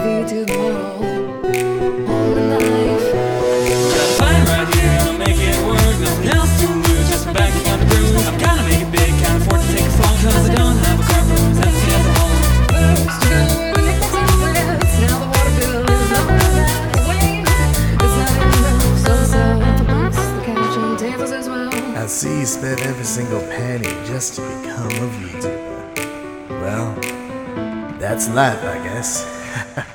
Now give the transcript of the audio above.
YouTube model all in life. Got a fight right here, I'll make it work. Nothing else to lose, just my back is on the bruise. I'm kinda make it big, can't afford to take a fall, cause I don't have a car for who's empty as a hole. First to go in the toilets, now the water bill is not that way. It's not in the so-so, the couch and tables as well. I see you spent every single penny just to become a VTuber. Well, that's life, I guess.